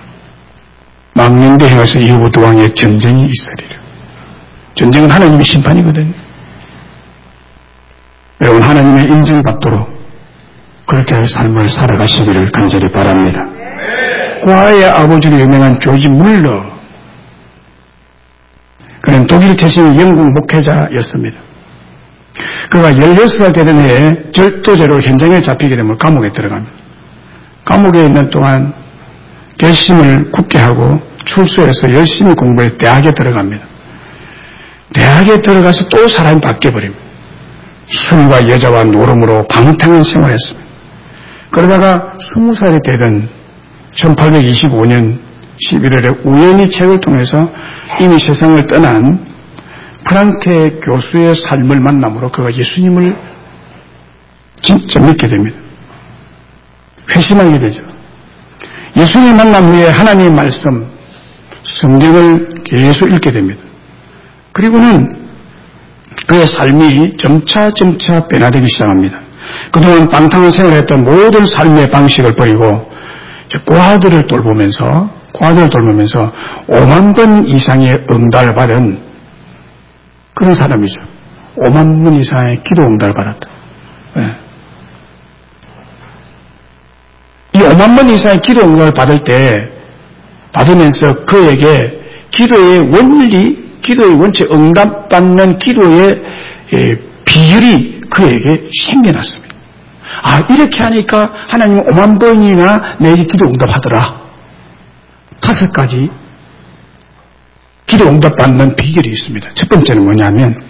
망령되이 행해서 이후부터 왕의 전쟁이 있으리라. 전쟁은 하나님의 심판이거든요. 여러분 하나님의 인정받도록 그렇게 삶을 살아가시기를 간절히 바랍니다. 고아의 아버지로 유명한 조지 물러. 그는 독일 태신의 영국 목회자였습니다. 그가 열여섯 살 되던 해에 절도죄로 현장에 잡히게 되면 감옥에 들어갑니다. 감옥에 있는 동안 결심을 굳게 하고 출소해서 열심히 공부해 대학에 들어갑니다. 대학에 들어가서 또 사람이 바뀌어버립니다. 술과 여자와 노름으로 방탕한 생활을 했습니다. 그러다가 스무 살이 되던 천팔백이십오 년 십일월에 우연히 책을 통해서 이미 세상을 떠난 프랑케 교수의 삶을 만남으로 그가 예수님을 진짜 믿게 됩니다. 회심하게 되죠. 예수님 만남 후에 하나님의 말씀, 성경을 계속 읽게 됩니다. 그리고는 그의 삶이 점차 점차 변화되기 시작합니다. 그동안 방탕한 생활을 했던 모든 삶의 방식을 버리고 고아들을 돌보면서 고아들을 돌보면서 오만 번 이상의 응답을 받은 그런 사람이죠. 오만 번 이상의 기도 응답을 받았다. 네. 이 오만 번 이상의 기도 응답을 받을 때 받으면서 그에게 기도의 원리, 기도의 원칙, 응답받는 기도의 비결이 그에게 생겨났습니다. 아, 이렇게 하니까 하나님은 오만 번이나 내게 기도 응답하더라. 다섯 가지 기도 응답받는 비결이 있습니다. 첫 번째는 뭐냐면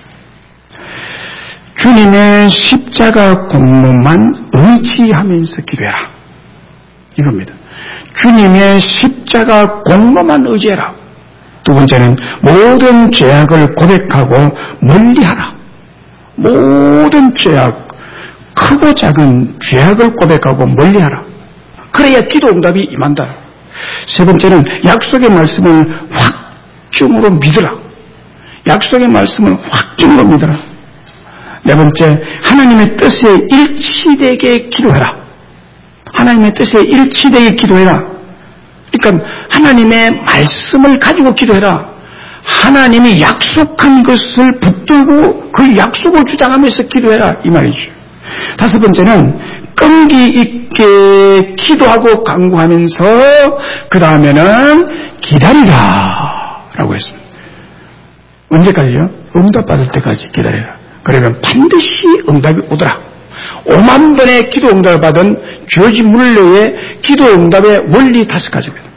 주님의 십자가 공로만 의지하면서 기도해라. 이겁니다. 주님의 십자가 공로만 의지해라. 두 번째는 모든 죄악을 고백하고 멀리하라. 모든 죄악, 크고 작은 죄악을 고백하고 멀리하라. 그래야 기도 응답이 임한다. 세 번째는 약속의 말씀을 확증으로 믿으라. 약속의 말씀을 확증으로 믿으라. 네 번째, 하나님의 뜻에 일치되게 기도해라. 하나님의 뜻에 일치되게 기도해라. 그러니까 하나님의 말씀을 가지고 기도해라. 하나님이 약속한 것을 붙들고 그 약속을 주장하면서 기도해라. 이 말이죠. 다섯 번째는 끈기 있게 기도하고 간구하면서 그 다음에는 기다리라 라고 했습니다. 언제까지요? 응답받을 때까지 기다리라. 그러면 반드시 응답이 오더라. 오만 번의 기도 응답을 받은 조지 물러의 기도 응답의 원리 다섯 가지입니다.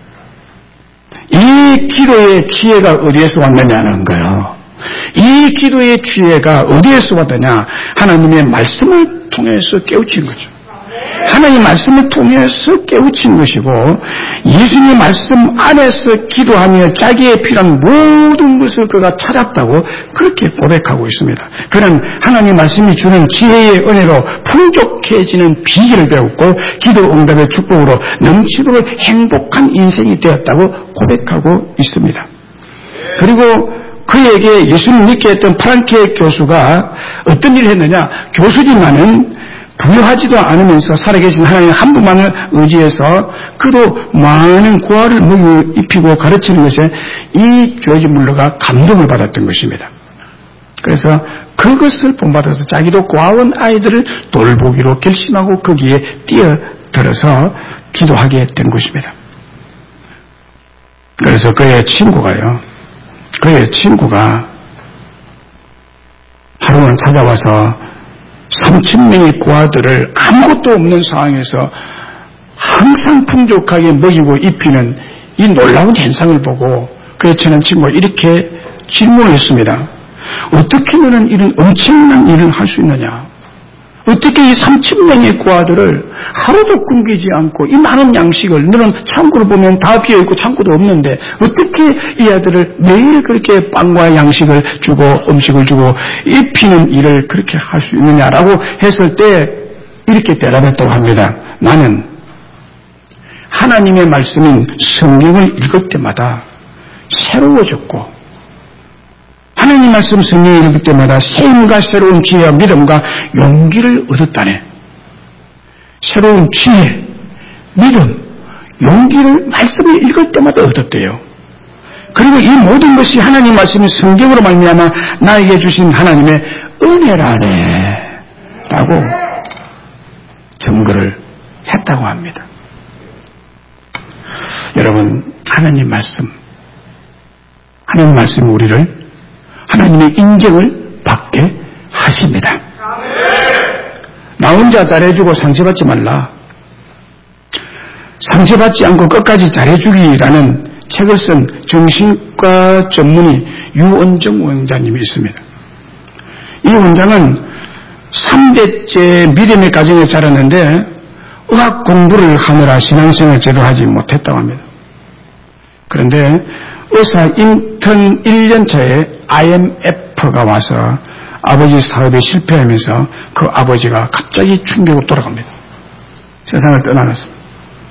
이 기도의 지혜가 어디에서 왔느냐는 거예요. 이 기도의 지혜가 어디에서 왔느냐? 하나님의 말씀을 통해서 깨우친 거죠. 하나님 말씀을 통해서 깨우친 것이고 예수님 말씀 안에서 기도하며 자기의 필요한 모든 것을 그가 찾았다고 그렇게 고백하고 있습니다. 그는 하나님 말씀이 주는 지혜의 은혜로 풍족해지는 비결을 배웠고 기도 응답의 축복으로 넘치도록 행복한 인생이 되었다고 고백하고 있습니다. 그리고 그에게 예수님 믿게 했던 프랑케 교수가 어떤 일을 했느냐? 교수지만은 부유하지도 않으면서 살아계신 하나님 한 분만을 의지해서 그도 많은 고아를 먹여 입히고 가르치는 것에 이 조지 물러가 감동을 받았던 것입니다. 그래서 그것을 본받아서 자기도 고아원 아이들을 돌보기로 결심하고 거기에 뛰어 들어서 기도하게 된 것입니다. 그래서 그의 친구가요, 그의 친구가 하루는 찾아와서 삼천 명의 고아들을 아무것도 없는 상황에서 항상 풍족하게 먹이고 입히는 이 놀라운 현상을 보고 그의 친한 친구가 이렇게 질문을 했습니다. 어떻게 너는 이런 엄청난 일을 할 수 있느냐? 어떻게 이 삼천 명의 고아들을 하루도 굶기지 않고 이 많은 양식을, 너는 창고를 보면 다 비어있고 창고도 없는데 어떻게 이 아들을 매일 그렇게 빵과 양식을 주고 음식을 주고 입히는 일을 그렇게 할 수 있느냐라고 했을 때 이렇게 대답했다고 합니다. 나는 하나님의 말씀인 성경을 읽을 때마다 새로워졌고 하나님 말씀 성경을 읽을 때마다 새임과 새로운 지혜와 믿음과 용기를 얻었다네. 새로운 지혜, 믿음, 용기를 말씀을 읽을 때마다 얻었대요. 그리고 이 모든 것이 하나님 말씀인 성경으로 말미암아 나에게 주신 하나님의 은혜라네 라고 증거를 했다고 합니다. 여러분, 하나님 말씀, 하나님 말씀이 우리를 하나님의 인정을 받게 하십니다. 나 혼자 잘해주고 상처받지 말라. 상처받지 않고 끝까지 잘해주기라는 책을 쓴 정신과 전문의 유원정 원장님이 있습니다. 이 원장은 삼 대째 믿음의 가정에 자랐는데 의학 공부를 하느라 신앙생활을 제대로 하지 못했다고 합니다. 그런데 의사 인턴 일 년 차에 아이엠에프가 와서 아버지 사업에 실패하면서 그 아버지가 갑자기 충격으로 돌아갑니다. 세상을 떠나갔습니다.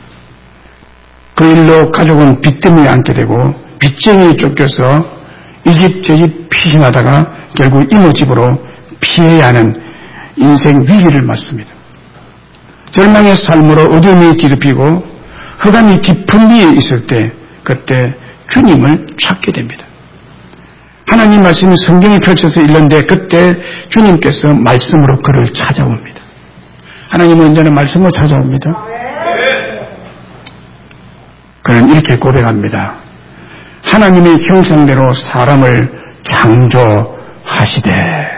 그 일로 가족은 빚 때문에 앉게 되고 빚쟁이에 쫓겨서 이 집 저 집 피신하다가 결국 이모 집으로 피해야 하는 인생 위기를 맞습니다. 절망의 삶으로 어둠이 뒤덮이고 흑암이 깊은 위에 있을 때 그때 주님을 찾게 됩니다. 하나님 말씀이 성경을 펼쳐서 읽는데 그때 주님께서 말씀으로 그를 찾아옵니다. 하나님은 언제나 말씀으로 찾아옵니다. 그는 이렇게 고백합니다. 하나님의 형상대로 사람을 창조하시되,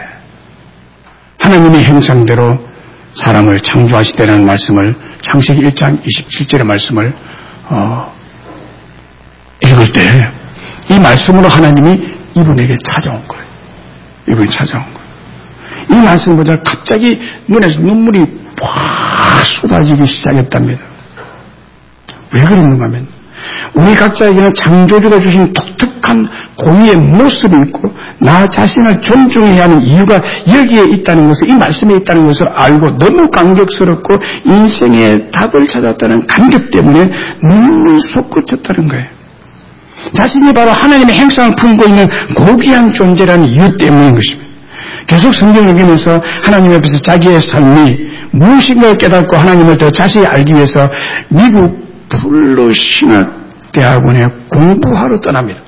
하나님의 형상대로 사람을 창조하시되라는 말씀을 창세기 일 장 이십칠 절의 말씀을 어, 읽을 때 이 말씀으로 하나님이 이분에게 찾아온 거예요. 이분이 찾아온 거예요. 이 말씀 보자 갑자기 눈에서 눈물이 팍 쏟아지기 시작했답니다. 왜 그랬는가 하면 우리 각자에게는 창조주가 주신 독특한 고유의 모습이 있고 나 자신을 존중해야 하는 이유가 여기에 있다는 것을, 이 말씀에 있다는 것을 알고 너무 감격스럽고 인생의 답을 찾았다는 감격 때문에 눈물 솟구쳤다는 거예요. 자신이 바로 하나님의 행상을 품고 있는 고귀한 존재라는 이유 때문인 것입니다. 계속 성경을 읽으면서 하나님 앞에서 자기의 삶이 무엇인가를 깨닫고 하나님을 더 자세히 알기 위해서 미국 풀로 신학대학원에 공부하러 떠납니다.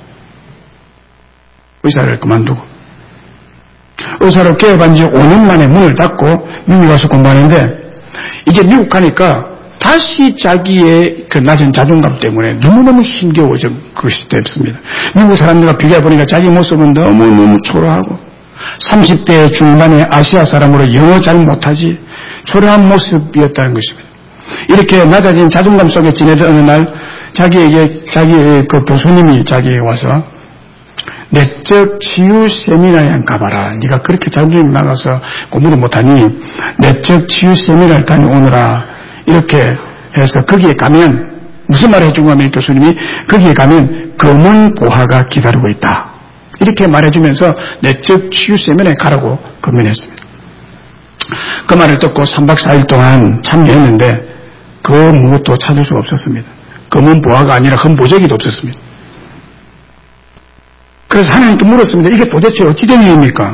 의사를 그만두고 의사로 개업한 지 오 년 만에 문을 닫고 미국에 가서 공부하는데 이제 미국 가니까 다시 자기의 그 낮은 자존감 때문에 너무너무 힘겨워진 것이 됐습니다. 미국 사람들과 비교해보니까 자기 모습은 너무너무 초라하고 삼십 대 중반의 아시아 사람으로 영어 잘 못하지 초라한 모습이었다는 것입니다. 이렇게 낮아진 자존감 속에 지내던 어느 날 자기에게 자기의 그 교수님이 자기에게 와서 내적 치유 세미나에 한 가봐라. 네가 그렇게 자존감이 나가서 공부를 못하니 내적 치유 세미나를 다녀오느라 이렇게 해서 거기에 가면 무슨 말을 해준 거면 교수님이 거기에 가면 검은 보화가 기다리고 있다. 이렇게 말해주면서 내적 치유 세미나에 가라고 권면했습니다. 그 말을 듣고 삼 박 사 일 동안 참여했는데 그 무엇도 찾을 수가 없었습니다. 검은 보화가 아니라 흠보재기도 없었습니다. 그래서 하나님께 물었습니다. 이게 도대체 어찌 된 일입니까?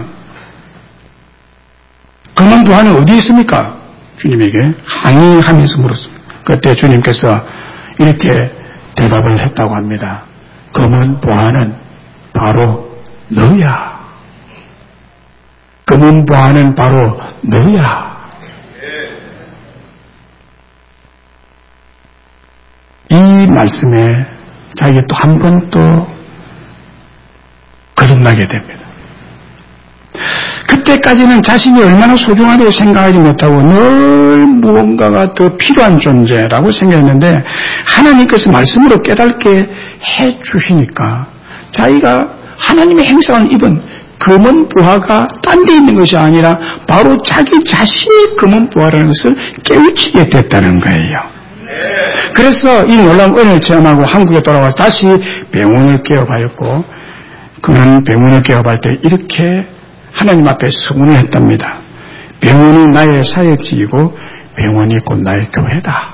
검은 보화는 어디 있습니까? 주님에게 항의하면서 물었습니다. 그때 주님께서 이렇게 대답을 했다고 합니다. 검은 보화는 바로 너야. 검은 보화는 바로 너야. 이 말씀에 자기가 또 한 번 또 거듭나게 됩니다. 그때까지는 자신이 얼마나 소중하다고 생각하지 못하고 늘 무언가가 더 필요한 존재라고 생각했는데 하나님께서 말씀으로 깨닫게 해 주시니까 자기가 하나님의 행사한 입은 금은 부하가 딴 데 있는 것이 아니라 바로 자기 자신의 금은 부하라는 것을 깨우치게 됐다는 거예요. 그래서 이 놀라운 은혜를 체험하고 한국에 돌아와서 다시 병원을 개업하였고 그는 병원을 개업할 때 이렇게 하나님 앞에 서문을 했답니다. 병원이 나의 사역지이고 병원이 곧 나의 교회다.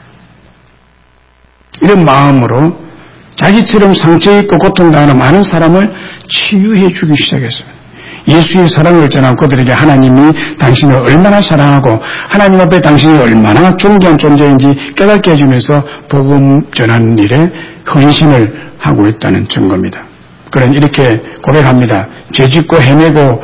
이런 마음으로 자기처럼 상처있고 고통당하는 많은 사람을 치유해 주기 시작했습니다. 예수의 사랑을 전한 그들에게 하나님이 당신을 얼마나 사랑하고 하나님 앞에 당신이 얼마나 존귀한 존재인지 깨닫게 해주면서 복음 전하는 일에 헌신을 하고 있다는 증거입니다. 그는 이렇게 고백합니다. 죄짓고 헤매고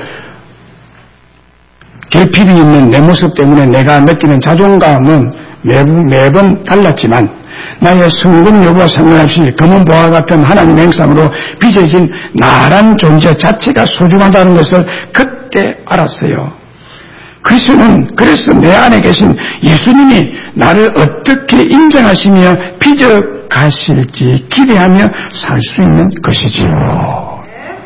결핍이 있는 내 모습 때문에 내가 느끼는 자존감은 매번, 매번 달랐지만 나의 성공 여부와 상관없이 검은 보화 같은 하나님의 행상으로 빚어진 나란 존재 자체가 소중하다는 것을 그때 알았어요. 그리스도는 그래서 내 안에 계신 예수님이 나를 어떻게 인정하시며 빚어가실지 기대하며 살 수 있는 것이지요.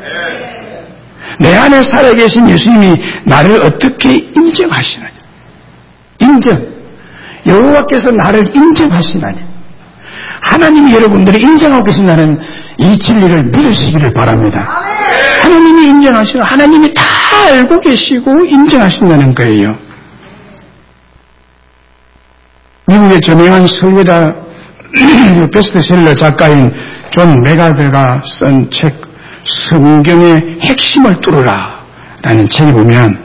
내 안에 살아계신 예수님이 나를 어떻게 인정하시느냐. 인정. 여호와께서 나를 인정하시나니. 하나님이 여러분들이 인정하고 계신다는 이 진리를 믿으시기를 바랍니다. 하나님이 인정하시고 하나님이 다 알고 계시고 인정하신다는 거예요. 미국의 저명한 설교자 베스트셀러 작가인 존 메가더가 쓴 책 성경의 핵심을 뚫으라 라는 책에 보면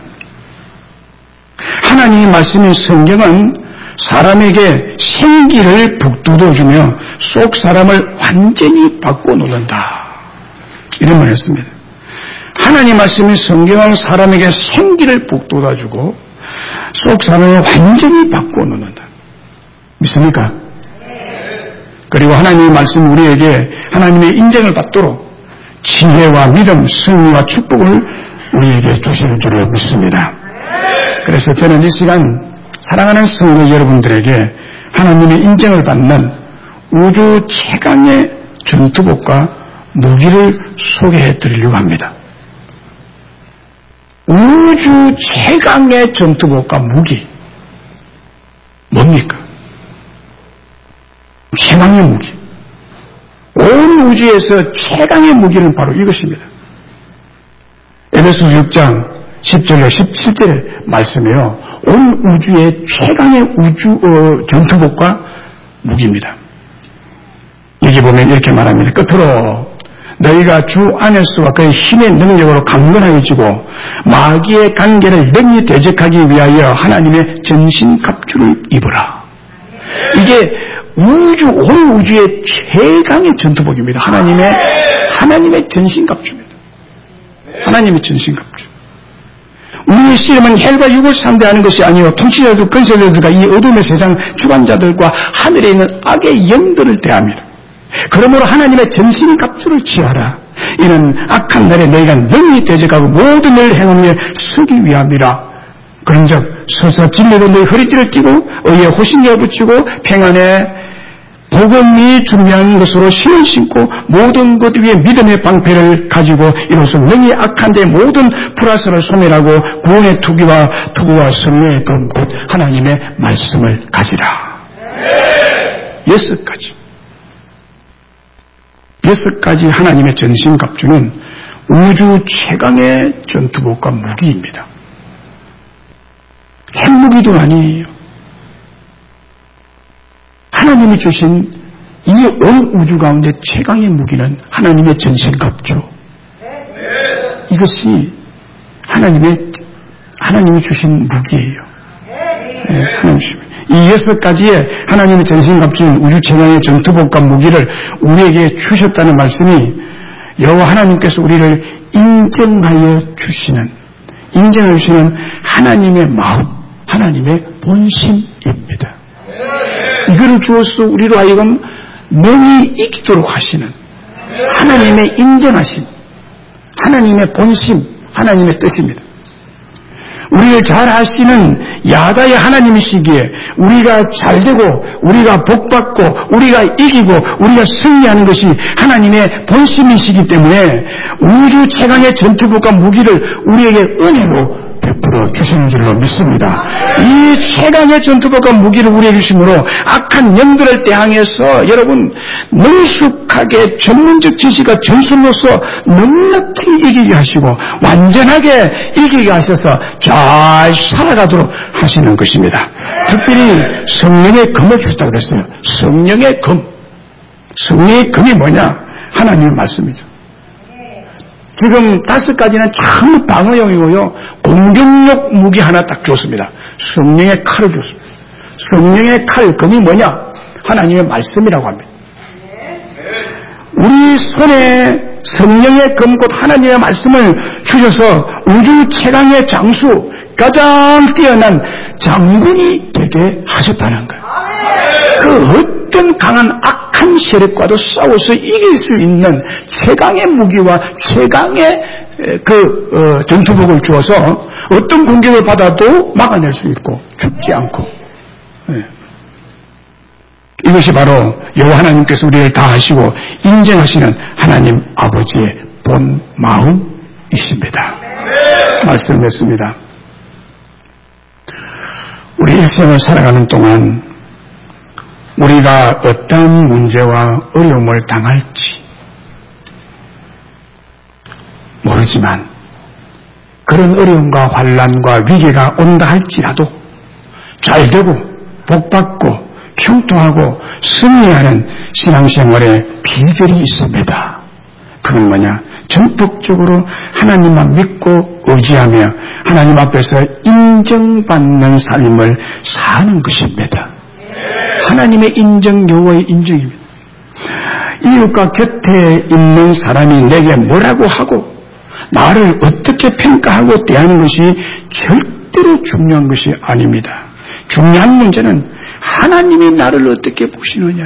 하나님의 말씀인 성경은 사람에게 생기를 북돋워주며 속 사람을 완전히 바꿔놓는다. 이런 말을 했습니다. 하나님 말씀인 성경은 사람에게 생기를 북돋아주고 속 사람을 완전히 바꿔놓는다. 믿습니까? 그리고 하나님의 말씀이 우리에게 하나님의 인정을 받도록 지혜와 믿음, 승리와 축복을 우리에게 주시는 줄을 믿습니다. 그래서 저는 이 시간 사랑하는 성도 여러분들에게 하나님의 인정을 받는 우주 최강의 전투복과 무기를 소개해 드리려고 합니다. 우주 최강의 전투복과 무기 뭡니까? 최강의 무기. 온 우주에서 최강의 무기는 바로 이것입니다. 에베소 육 장 십 절에 십칠 절의 말씀이요. 온 우주의 최강의 우주 어, 전투복과 무기입니다. 여기 보면 이렇게 말합니다. 끝으로 너희가 주 안에서와 그의 힘의 능력으로 강건하여지고 마귀의 관계를 능히 대적하기 위하여 하나님의 전신갑주를 입으라. 이게 우주, 온 우주의 최강의 전투복입니다. 하나님의, 하나님의 전신갑주입니다. 하나님의 전신갑주. 우리의 씨름은 혈과 육을 상대하는 것이 아니요 통치자들, 권세자들과 이 어둠의 세상 주관자들과 하늘에 있는 악의 영들을 대합니다. 그러므로 하나님의 전신갑주를 취하라. 이는 악한 날에 너희가 능히 대적하고 모든 일 행함에 서기 위함이라. 그런즉 서서 진리로 너희 허리띠를 띠고 의의 호신경을 붙이고 평안에 복음이 중요한 것으로 신을 신고 모든 것 위에 믿음의 방패를 가지고 이로써 능히 악한 자의 모든 불화설을 소멸하고 구원의 투기와 투구와 성령의 검 곧 하나님의 말씀을 가지라. 여섯 가지. 여섯 가지 하나님의 전신갑주는 우주 최강의 전투복과 무기입니다. 핵무기도 아니에요. 하나님이 주신 이 온 우주 가운데 최강의 무기는 하나님의 전신갑주. 이것이 하나님의 하나님이 주신 무기예요. 네, 하나님 이 여섯 가지의 하나님의 전신갑주인 우주 최강의 전투복과 무기를 우리에게 주셨다는 말씀이 여호와 하나님께서 우리를 인정하여 주시는 인정해 주시는 하나님의 마음, 하나님의 본심입니다. 이거를 주어서 우리로 하여금 능히 이기도록 하시는 하나님의 인정하심, 하나님의 본심, 하나님의 뜻입니다. 우리를 잘 아시는 야다의 하나님이시기에 우리가 잘되고 우리가 복받고 우리가 이기고 우리가 승리하는 것이 하나님의 본심이시기 때문에 우주 최강의 전투복과 무기를 우리에게 은혜로 베풀어 주시는 줄로 믿습니다. 이 최강의 전투복과 무기를 우리에게 주심으로 악한 영들을 대항해서 여러분 능숙하게 전문적 지식과 전술로서 넉넉히 이기게 하시고 완전하게 이기게 하셔서 잘 살아가도록 하시는 것입니다. 특별히 성령의 금을 주셨다고 그랬어요. 성령의 금. 성령의 금이 뭐냐? 하나님의 말씀이죠. 지금 다섯 가지는 참 방어용이고요. 공격력 무기 하나 딱 줬습니다. 성령의 칼을 줬습니다. 성령의 칼, 금이 뭐냐? 하나님의 말씀이라고 합니다. 우리 손에 성령의 금, 곧 하나님의 말씀을 주셔서 우주 최강의 장수, 가장 뛰어난 장군이 되게 하셨다는 거예요. 그 어떤 강한 악한 세력과도 싸워서 이길 수 있는 최강의 무기와 최강의 그 어, 전투복을 주어서 어떤 공격을 받아도 막아낼 수 있고 죽지 않고, 네. 이것이 바로 여호와 하나님께서 우리를 다 하시고 인정하시는 하나님 아버지의 본 마음이십니다. 말씀했습니다. 우리 일생을 살아가는 동안 우리가 어떤 문제와 어려움을 당할지 모르지만 그런 어려움과 환난과 위기가 온다 할지라도 잘되고 복받고 형통하고 승리하는 신앙생활의 비결이 있습니다. 그건 뭐냐? 전폭적으로 하나님만 믿고 의지하며 하나님 앞에서 인정받는 삶을 사는 것입니다. 하나님의 인정, 여호와의 인정입니다. 이웃과 곁에 있는 사람이 내게 뭐라고 하고 나를 어떻게 평가하고 대하는 것이 절대로 중요한 것이 아닙니다. 중요한 문제는 하나님이 나를 어떻게 보시느냐,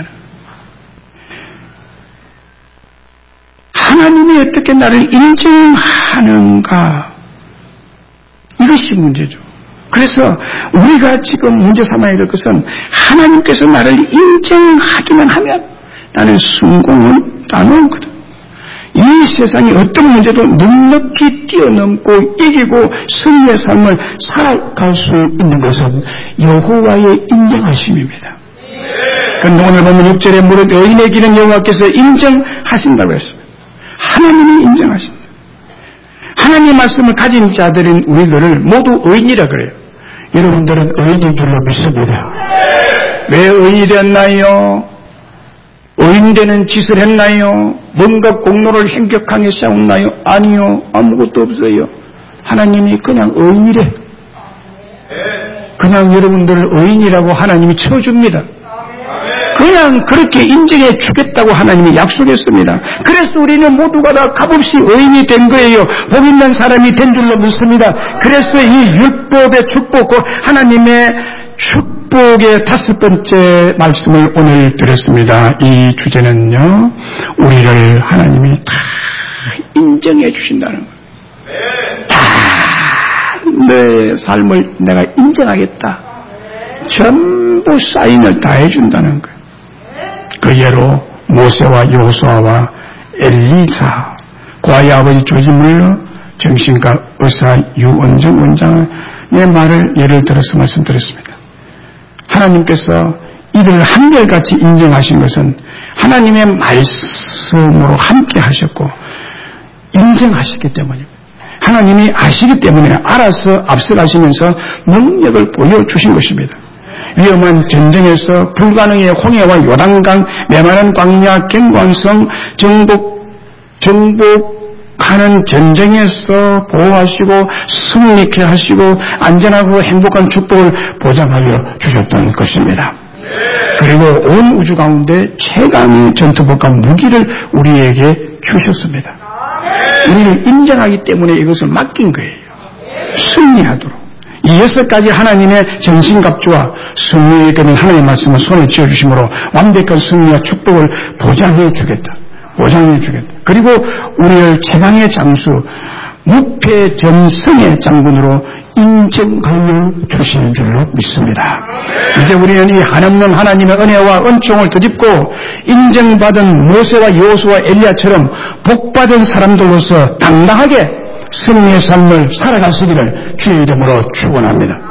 하나님이 어떻게 나를 인정하는가, 이것이 문제죠. 그래서 우리가 지금 문제 삼아야 될 것은 하나님께서 나를 인정하기만 하면 나는 성공은 따놓거든. 이 세상에 어떤 문제도 넉넉히 뛰어넘고 이기고 승리의 삶을 살아갈 수 있는 것은 여호와의 인정하심입니다. 그런데 오늘 보면 육 절에 무릇 의인의 길은 여호와께서 인정하신다고 했습니다. 하나님이 인정하신다. 하나님의 말씀을 가진 자들인 우리들을 모두 의인이라 그래요. 여러분들은 의인인 줄로 믿습니다. 왜 의인이 되었나요? 의인되는 짓을 했나요? 뭔가 공로를 행격하게 세웠나요? 아니요. 아무것도 없어요. 하나님이 그냥 의인이래. 그냥 여러분들을 의인이라고 하나님이 쳐줍니다. 그냥 그렇게 인정해 주겠다고 하나님이 약속했습니다. 그래서 우리는 모두가 다 값없이 의인이 된 거예요. 복 있는 사람이 된 줄로 믿습니다. 그래서 이 율법의 축복, 하나님의 축복의 다섯 번째 말씀을 오늘 드렸습니다. 이 주제는요, 우리를 하나님이 다 인정해 주신다는 거예요. 다 내 삶을 내가 인정하겠다. 전부 사인을 다 해준다는 거예요. 그 예로 모세와 여호수아와 엘리사, 고아의 아버지 조지물러, 정신과 의사 유원정 원장의 말을 예를 들어서 말씀드렸습니다. 하나님께서 이들을 한결같이 인정하신 것은 하나님의 말씀으로 함께 하셨고 인정하셨기 때문입니다. 하나님이 아시기 때문에 알아서 앞서가시면서 능력을 보여주신 것입니다. 위험한 전쟁에서 불가능의 홍해와 요단강, 메마른 광야, 경관성, 정복, 정복하는 전쟁에서 보호하시고 승리케 하시고 안전하고 행복한 축복을 보장하여 주셨던 것입니다. 그리고 온 우주 가운데 최강의 전투복과 무기를 우리에게 주셨습니다. 우리를 인정하기 때문에 이것을 맡긴 거예요. 승리하도록. 이 여섯 가지 하나님의 전신갑주와 승리에 이끄는 하나님의 말씀을 손에 쥐어주심으로 완벽한 승리와 축복을 보장해 주겠다. 보장해 주겠다. 그리고 우리를 최강의 장수, 무패전승의 장군으로 인정하여 주시는 줄로 믿습니다. 이제 우리는 이 한없는 하나님의 은혜와 은총을 덧입고 인정받은 모세와 여호수아 엘리야처럼 복받은 사람들로서 당당하게 승리의 삶을 살아가시기를 주의 이름으로 축원합니다.